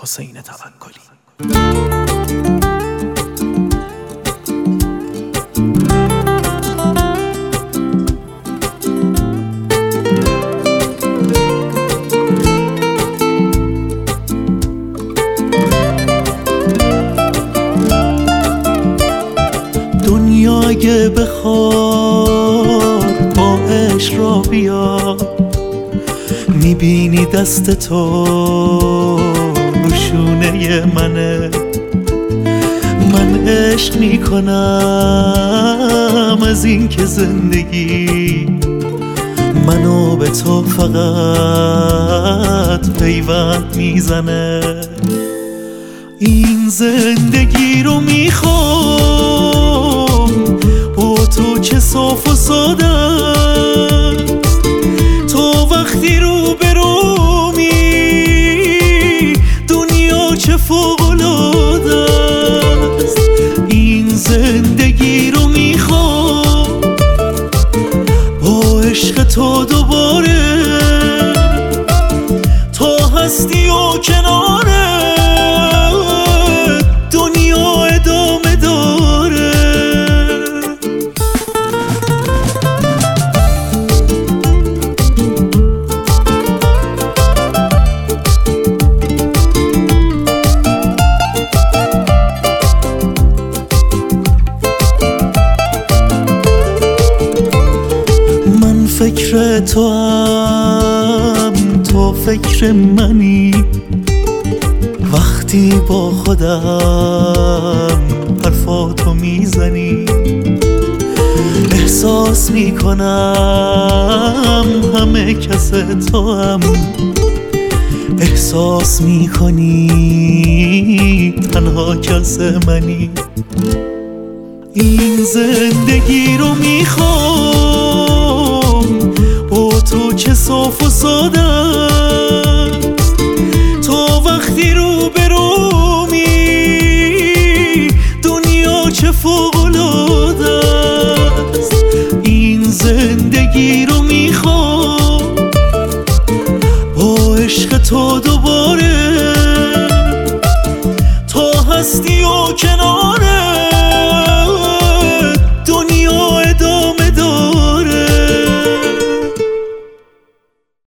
حسین توکلی. دنیا اگه بخواد با عشق را بیاد، میبینی دست تو روشونه منه. من عشق میکنم از این که زندگی منو به تو فقط پیوند میزنه. این زندگی رو میخوام با تو چه صاف و ساده است. تو وقتی رو برومی دنیا چه فوق‌العاده است. این زندگی رو میخوام با عشق تو دوباره، تا هستی و کناره دنیا ادامه داره. من فکر تو هم، تو فکر منی. وقتی با خودم حرفاتو میزنی احساس میکنم همه کس تو هم. احساس میکنی تنها کس منی. این زندگی رو میخوام با تو چه صاف و ساده است. تو وقتی رو برومی دنیا چه فوق‌العاده است. این زندگی رو میخوام با عشق تو دوباره، تا هستی و کنار